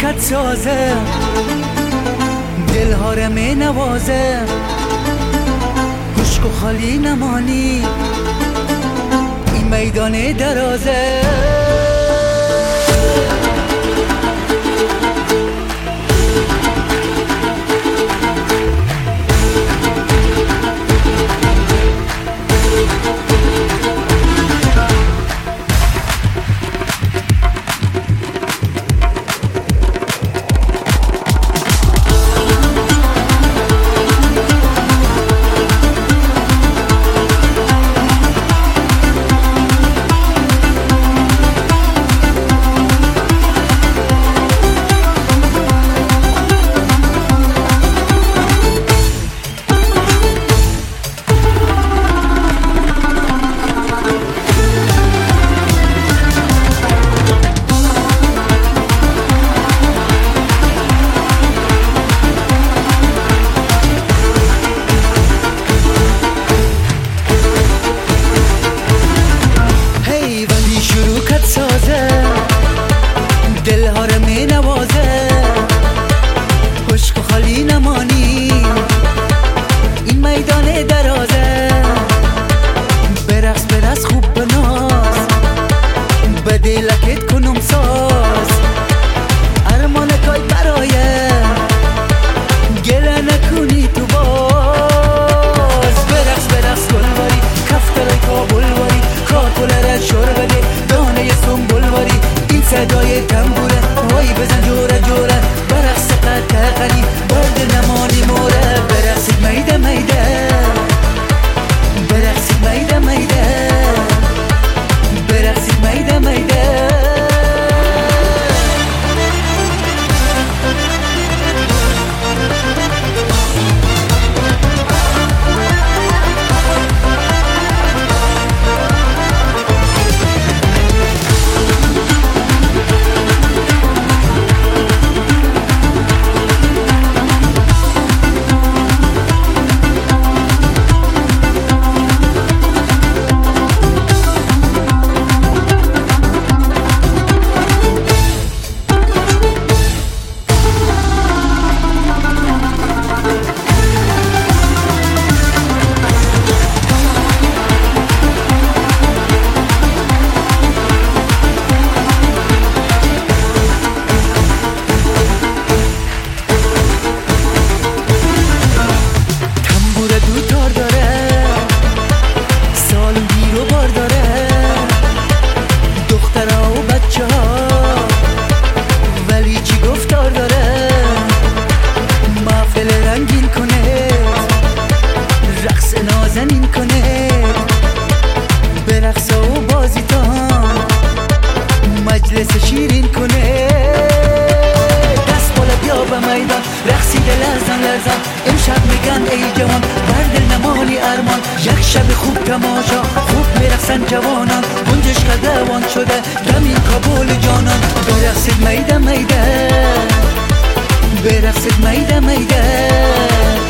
خط سازه، دلها رو می نوازه، خشک و خالی نمانی این میدان درازه. دلها رو می نوازه، خشک و خالی نمانی این میدان درازه. برقص برقص خوب بناز، به دلکت کنم ساز، ارمانکای برایه گله نکنی تو باز. برقص برقص گلواری، کفترای کابل واری، کاکل را شور بده دانه سنبول واری. این صدای تنبوره وای بزن جوره جوره، برقص قطع قلی برد نمانی موره. برقصید میده میده، برقصید میده میده، برقصید میده میده. مجلس شیرین کنه، دست بالا بیا به میدان رقصیده لرزان لرزان. امشب میگن ای جوان برد نمانی ارمان، یک شب خوب تماشا خوب میرقصن جوانان. گنجش قدوان شده دمی کابل جانان. برقصید میده میده، برقصید میده میده.